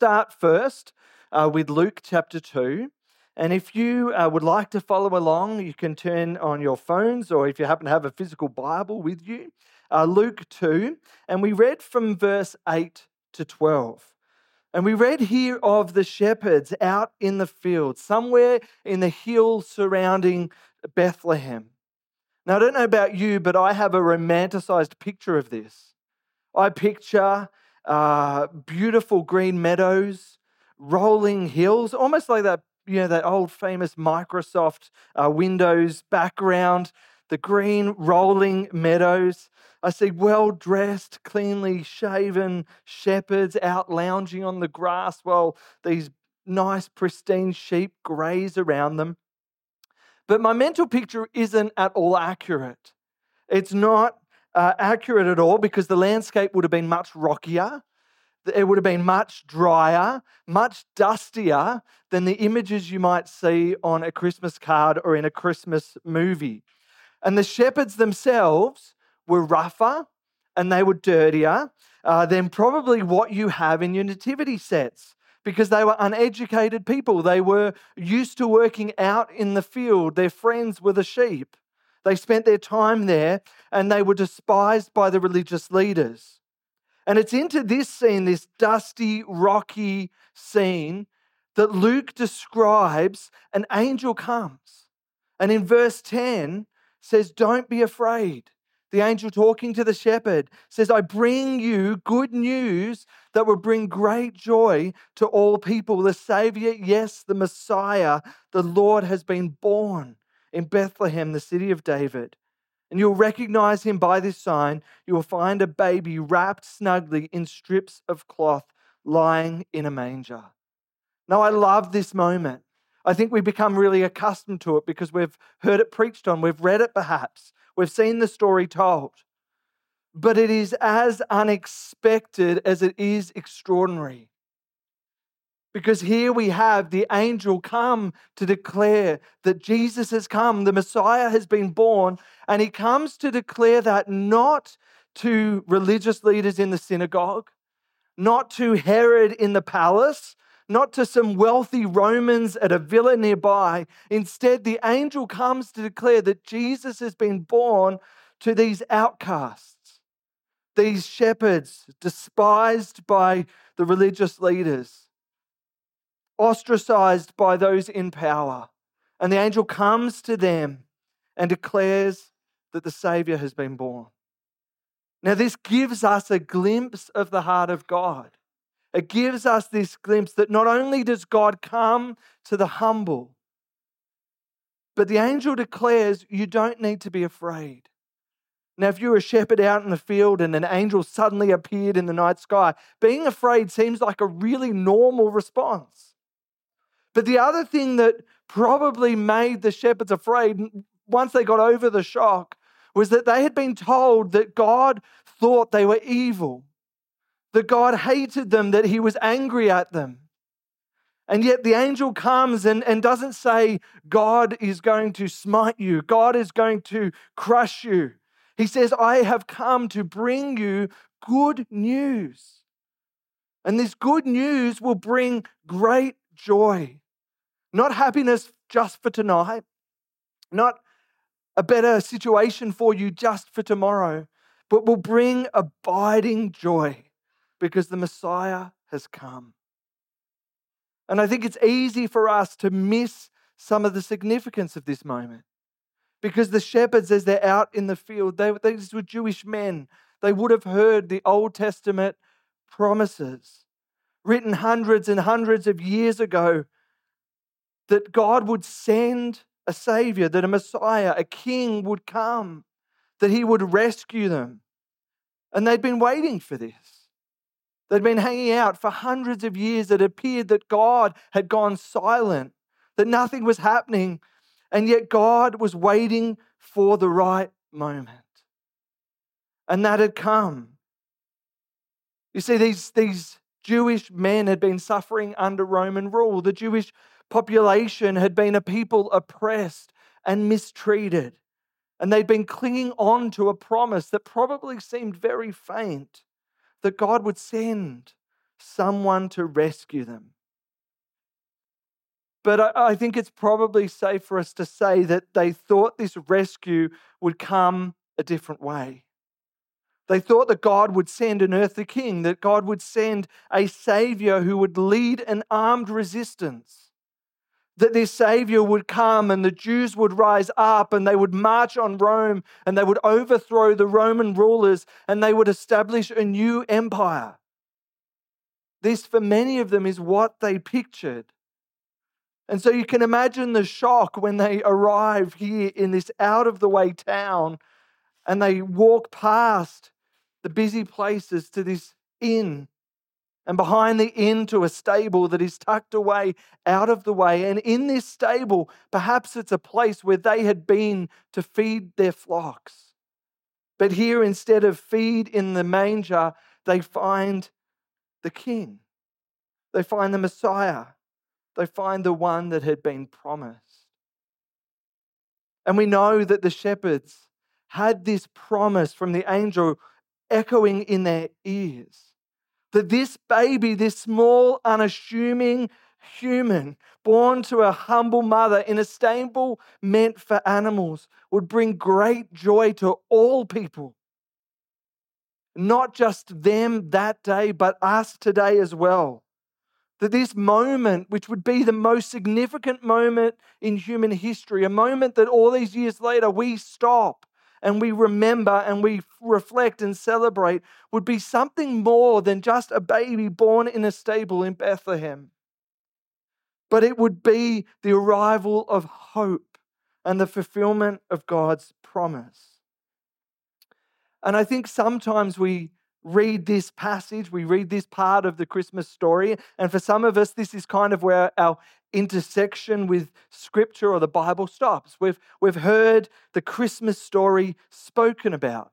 start first with Luke chapter 2. And if you would like to follow along, you can turn on your phones, or if you happen to have a physical Bible with you, Luke 2. And we read from verse 8 to 12. And we read here of the shepherds out in the field, somewhere in the hills surrounding Bethlehem. Now, I don't know about you, but I have a romanticized picture of this. I picture beautiful green meadows, rolling hills, almost like that, that old famous Microsoft Windows background, the green rolling meadows. I see well-dressed, cleanly shaven shepherds out lounging on the grass while these nice, pristine sheep graze around them. But my mental picture isn't at all accurate. It's not accurate at all because the landscape would have been much rockier. It would have been much drier, much dustier than the images you might see on a Christmas card or in a Christmas movie. And the shepherds themselves were rougher and they were dirtier than probably what you have in your nativity sets, because they were uneducated people. They were used to working out in the field. Their friends were the sheep. They spent their time there and they were despised by the religious leaders. And it's into this scene, this dusty, rocky scene, that Luke describes an angel comes. And in verse 10 says, "Don't be afraid." The angel talking to the shepherd says, "I bring you good news that will bring great joy to all people. The Savior, yes, the Messiah, the Lord has been born in Bethlehem, the city of David. And you'll recognize him by this sign. You will find a baby wrapped snugly in strips of cloth lying in a manger." Now, I love this moment. I think we become really accustomed to it because we've heard it preached on. We've read it perhaps. We've seen the story told. But it is as unexpected as it is extraordinary. Because here we have the angel come to declare that Jesus has come, the Messiah has been born, and he comes to declare that not to religious leaders in the synagogue, not to Herod in the palace, not to some wealthy Romans at a villa nearby. Instead, the angel comes to declare that Jesus has been born to these outcasts, these shepherds despised by the religious leaders, ostracized by those in power. And the angel comes to them and declares that the Savior has been born. Now, this gives us a glimpse of the heart of God. It gives us this glimpse that not only does God come to the humble, but the angel declares you don't need to be afraid. Now, if you're a shepherd out in the field and an angel suddenly appeared in the night sky, being afraid seems like a really normal response. But the other thing that probably made the shepherds afraid, once they got over the shock, was that they had been told that God thought they were evil, that God hated them, that he was angry at them. And yet the angel comes and doesn't say, God is going to smite you, God is going to crush you. He says, I have come to bring you good news. And this good news will bring great joy. Not happiness just for tonight, not a better situation for you just for tomorrow, but will bring abiding joy because the Messiah has come. And I think it's easy for us to miss some of the significance of this moment because the shepherds, as they're out in the field, these were Jewish men. They would have heard the Old Testament promises written hundreds and hundreds of years ago that God would send a Savior, that a Messiah, a King would come, that he would rescue them. And they'd been waiting for this. They'd been hanging out for hundreds of years. It appeared that God had gone silent, that nothing was happening, and yet God was waiting for the right moment. And that had come. You see, these Jewish men had been suffering under Roman rule. The Jewish population had been a people oppressed and mistreated. And they'd been clinging on to a promise that probably seemed very faint, that God would send someone to rescue them. But I think it's probably safe for us to say that they thought this rescue would come a different way. They thought that God would send an earthly king, that God would send a savior who would lead an armed resistance, that this savior would come and the Jews would rise up and they would march on Rome and they would overthrow the Roman rulers and they would establish a new empire. This, for many of them, is what they pictured. And so you can imagine the shock when they arrive here in this out-of-the-way town and they walk past the busy places to this inn, and behind the inn to a stable that is tucked away out of the way. And in this stable, perhaps it's a place where they had been to feed their flocks. But here, instead of feed in the manger, they find the king. They find the Messiah. They find the one that had been promised. And we know that the shepherds had this promise from the angel echoing in their ears, that this baby, this small, unassuming human, born to a humble mother in a stable meant for animals, would bring great joy to all people. Not just them that day, but us today as well. That this moment, which would be the most significant moment in human history, a moment that all these years later we stop and we remember and we reflect and celebrate, would be something more than just a baby born in a stable in Bethlehem. But it would be the arrival of hope and the fulfillment of God's promise. And I think sometimes we read this passage, we read this part of the Christmas story, and for some of us, this is kind of where our intersection with Scripture or the Bible stops. We've heard the Christmas story spoken about.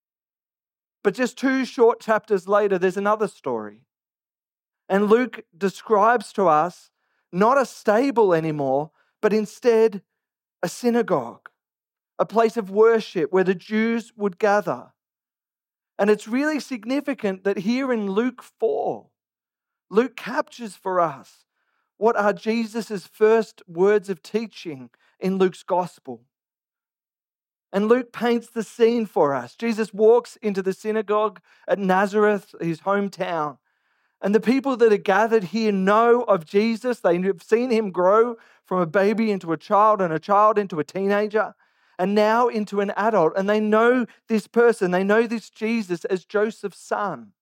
But just 2 short chapters later, there's another story. And Luke describes to us not a stable anymore, but instead a synagogue, a place of worship where the Jews would gather. And it's really significant that here in Luke 4, Luke captures for us what are Jesus' first words of teaching in Luke's gospel. And Luke paints the scene for us. Jesus walks into the synagogue at Nazareth, his hometown. And the people that are gathered here know of Jesus. They have seen him grow from a baby into a child and a child into a teenager, and now into an adult. And they know this person, they know this Jesus as Joseph's son.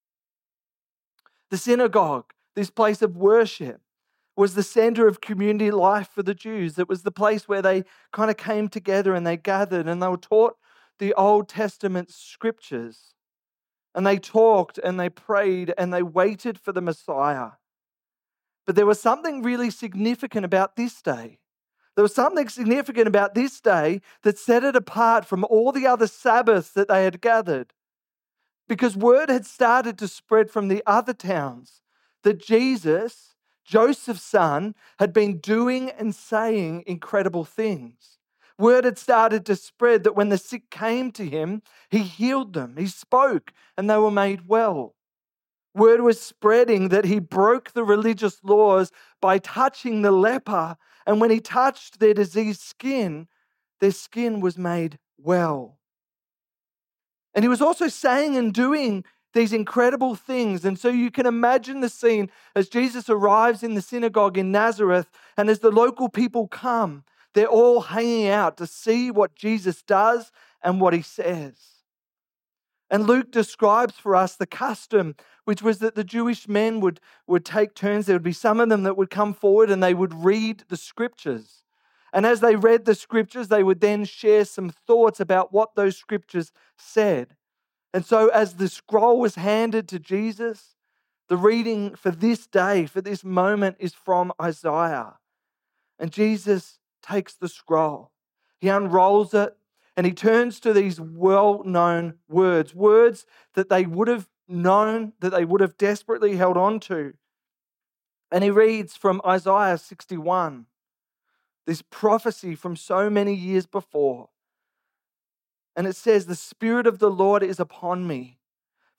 The synagogue, this place of worship, was the center of community life for the Jews. It was the place where they kind of came together and they gathered and they were taught the Old Testament scriptures. And they talked and they prayed and they waited for the Messiah. But there was something really significant about this day. There was something significant about this day that set it apart from all the other Sabbaths that they had gathered. Because word had started to spread from the other towns that Jesus, Joseph's son, had been doing and saying incredible things. Word had started to spread that when the sick came to him, he healed them, he spoke, and they were made well. Word was spreading that he broke the religious laws by touching the leper, and when he touched their diseased skin, their skin was made well. And he was also saying and doing these incredible things. And so you can imagine the scene as Jesus arrives in the synagogue in Nazareth, and as the local people come, they're all hanging out to see what Jesus does and what he says. And Luke describes for us the custom, which was that the Jewish men would take turns. There would be some of them that would come forward and they would read the scriptures. And as they read the scriptures, they would then share some thoughts about what those scriptures said. And so as the scroll was handed to Jesus, the reading for this day, for this moment, is from Isaiah. And Jesus takes the scroll. He unrolls it and he turns to these well-known words that they would have known, that they would have desperately held on to. And he reads from Isaiah 61, this prophecy from so many years before. And it says, "The Spirit of the Lord is upon me,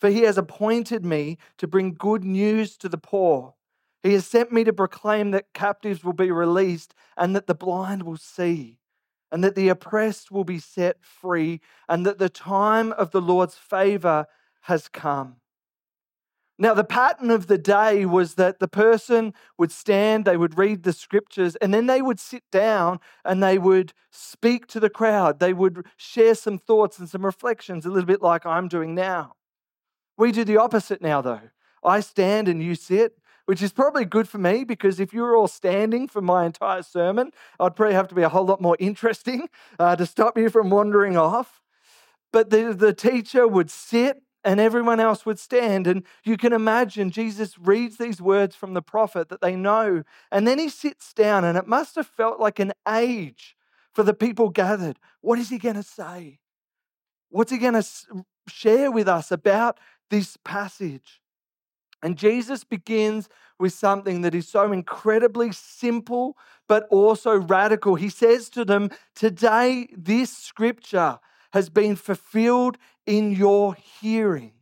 For he has appointed me to bring good news to the poor. He has sent me to proclaim that captives will be released and that the blind will see, and that the oppressed will be set free, and that the time of the Lord's favor has come. Now, the pattern of the day was that the person would stand, they would read the scriptures, and then they would sit down and they would speak to the crowd. They would share some thoughts and some reflections, a little bit like I'm doing now. We do the opposite now, though. I stand and you sit, which is probably good for me, because if you were all standing for my entire sermon, I'd probably have to be a whole lot more interesting to stop you from wandering off. But the teacher would sit and everyone else would stand. And you can imagine Jesus reads these words from the prophet that they know, and then he sits down, and it must have felt like an age for the people gathered. What is he going to say? What's he going to share with us about this passage? And Jesus begins with something that is so incredibly simple, but also radical. He says to them, today this scripture has been fulfilled in your hearing.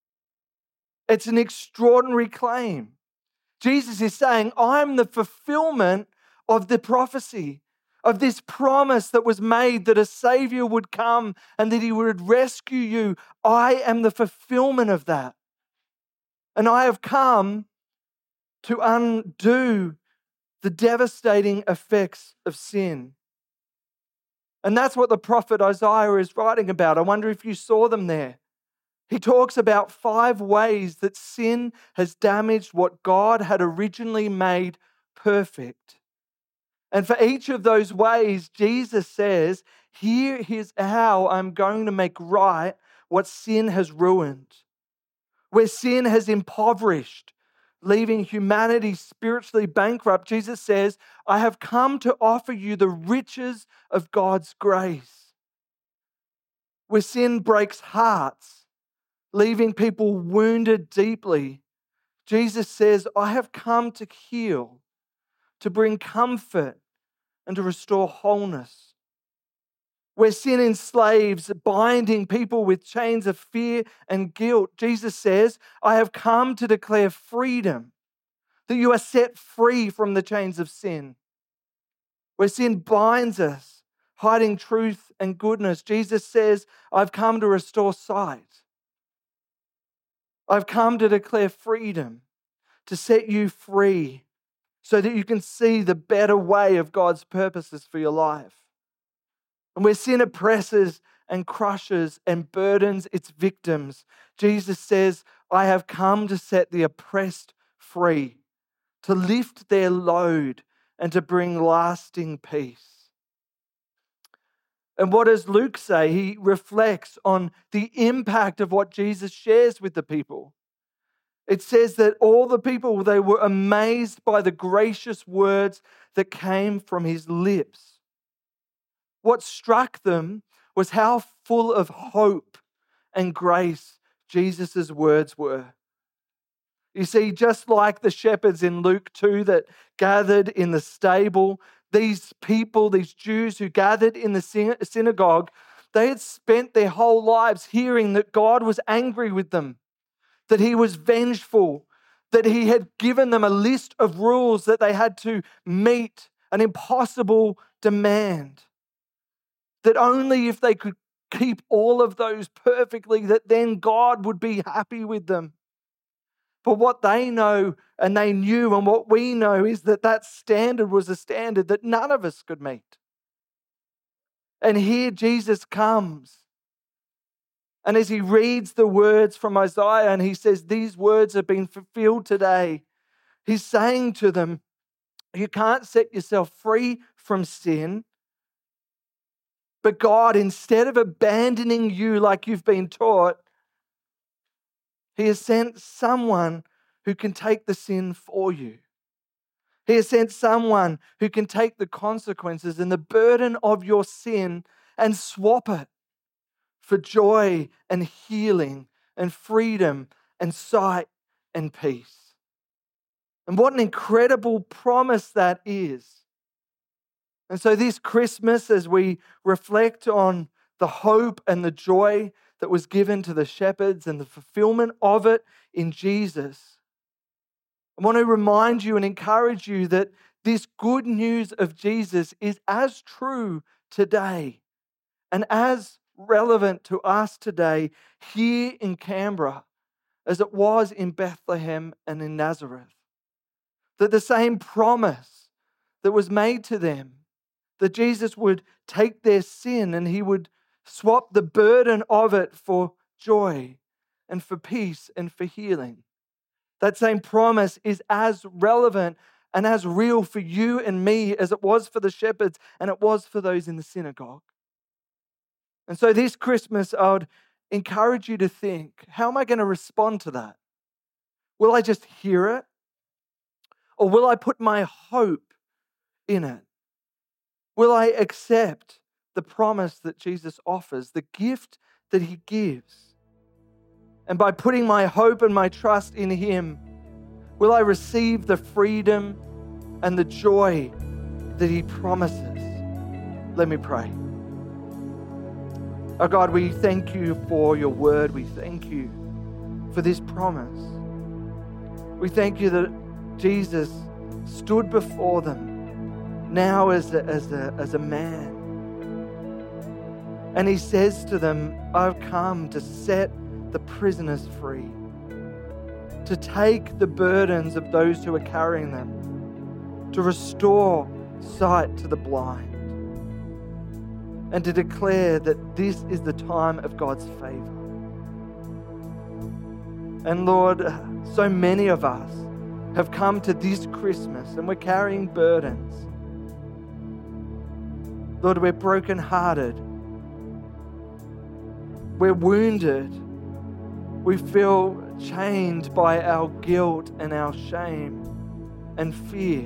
It's an extraordinary claim. Jesus is saying, I'm the fulfillment of the prophecy, of this promise that was made that a Savior would come and that he would rescue you. I am the fulfillment of that. And I have come to undo the devastating effects of sin. And that's what the prophet Isaiah is writing about. I wonder if you saw them there. He talks about 5 ways that sin has damaged what God had originally made perfect. And for each of those ways, Jesus says, here is how I'm going to make right what sin has ruined. Where sin has impoverished, leaving humanity spiritually bankrupt, Jesus says, I have come to offer you the riches of God's grace. Where sin breaks hearts, leaving people wounded deeply, Jesus says, I have come to heal, to bring comfort, and to restore wholeness. Where sin enslaves, binding people with chains of fear and guilt, Jesus says, I have come to declare freedom, that you are set free from the chains of sin. Where sin binds us, hiding truth and goodness, Jesus says, I've come to restore sight. I've come to declare freedom, to set you free so that you can see the better way of God's purposes for your life. And where sin oppresses and crushes and burdens its victims, Jesus says, I have come to set the oppressed free, to lift their load and to bring lasting peace. And what does Luke say? He reflects on the impact of what Jesus shares with the people. It says that all the people, they were amazed by the gracious words that came from his lips. What struck them was how full of hope and grace Jesus' words were. You see, just like the shepherds in Luke 2 that gathered in the stable, these people, these Jews who gathered in the synagogue, they had spent their whole lives hearing that God was angry with them, that he was vengeful, that he had given them a list of rules that they had to meet, an impossible demand. That only if they could keep all of those perfectly, that then God would be happy with them. But what they know and they knew and what we know is that that standard was a standard that none of us could meet. And here Jesus comes. And as he reads the words from Isaiah and he says, these words have been fulfilled today, he's saying to them, you can't set yourself free from sin. But God, instead of abandoning you like you've been taught, he has sent someone who can take the sin for you. He has sent someone who can take the consequences and the burden of your sin and swap it for joy and healing and freedom and sight and peace. And what an incredible promise that is. And so this Christmas, as we reflect on the hope and the joy that was given to the shepherds and the fulfillment of it in Jesus. I want to remind you and encourage you that this good news of Jesus is as true today and as relevant to us today here in Canberra as it was in Bethlehem and in Nazareth. That the same promise that was made to them, that Jesus would take their sin and he would swap the burden of it for joy and for peace and for healing. That same promise is as relevant and as real for you and me as it was for the shepherds and it was for those in the synagogue. And so this Christmas, I would encourage you to think, how am I going to respond to that? Will I just hear it? Or will I put my hope in it? Will I accept the promise that Jesus offers, the gift that he gives? And by putting my hope and my trust in him, will I receive the freedom and the joy that he promises? Let me pray. Oh God, we thank you for your word. We thank you for this promise. We thank you that Jesus stood before them now as a man. And he says to them, I've come to set the prisoners free, to take the burdens of those who are carrying them, to restore sight to the blind, and to declare that this is the time of God's favor. And Lord, so many of us have come to this Christmas and we're carrying burdens. Lord, we're brokenhearted. We're wounded. We feel chained by our guilt and our shame and fear.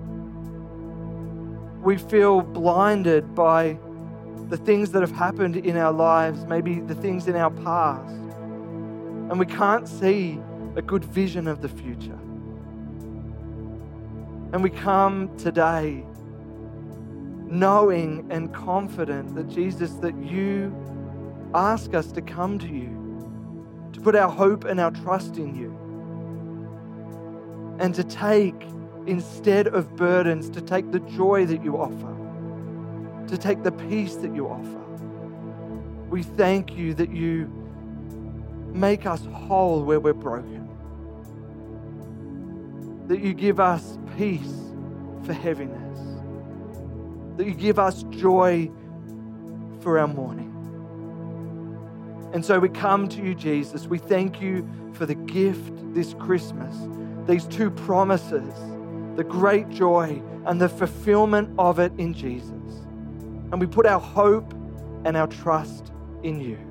We feel blinded by the things that have happened in our lives, maybe the things in our past. And we can't see a good vision of the future. And we come today knowing and confident that Jesus, that you ask us to come to you, to put our hope and our trust in you, and to take, instead of burdens, to take the joy that you offer, to take the peace that you offer. We thank you that you make us whole where we're broken, that you give us peace for heaviness, that you give us joy for our mourning. And so we come to you, Jesus. We thank you for the gift this Christmas, these two promises, the great joy and the fulfillment of it in Jesus. And we put our hope and our trust in you.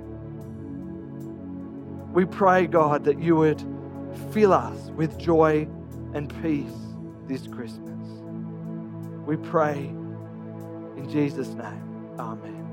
We pray, God, that you would fill us with joy and peace this Christmas. We pray in Jesus' name. Amen.